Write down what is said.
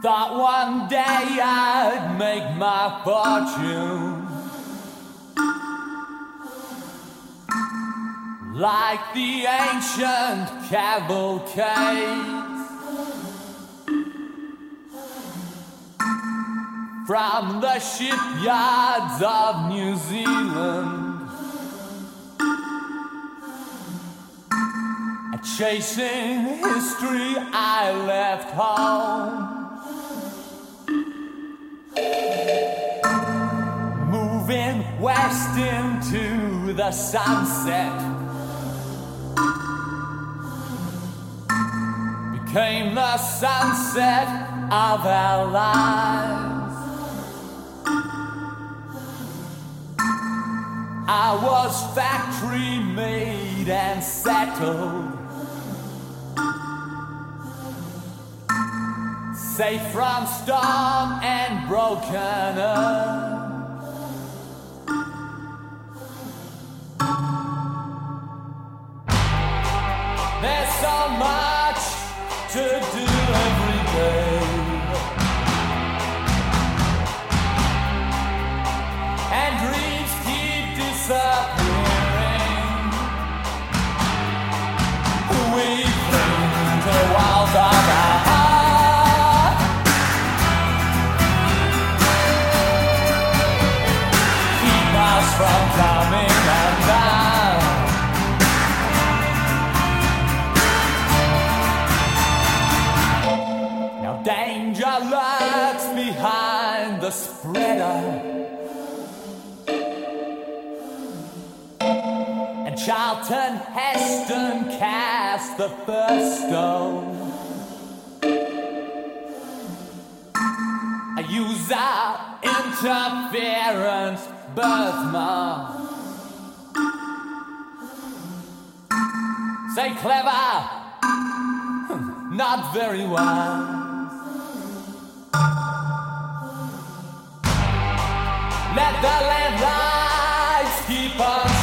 Thought one day I'd make my fortune like the ancient cavalcades from the shipyards of New Zealand, chasing history I left home, moving west into the sunset, became the sunset of our lives. I was factory made and settled, safe from storm and broken earth. There's so much to do every day, and dreams keep disappearing. We cling to walls of our heart, keep us from coming undone. Now danger lurks behind the spreader, and Charlton Heston cast the first stone. I use our interference birthmark. Say clever, not very wise. Let the landlines keep on